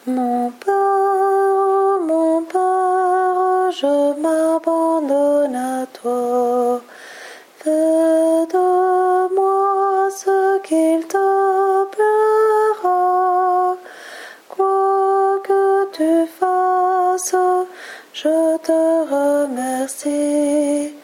Mon Père, je m'abandonne à toi. Fais de moi ce qu'il te plaira. Quoi que tu fasses, je te remercie.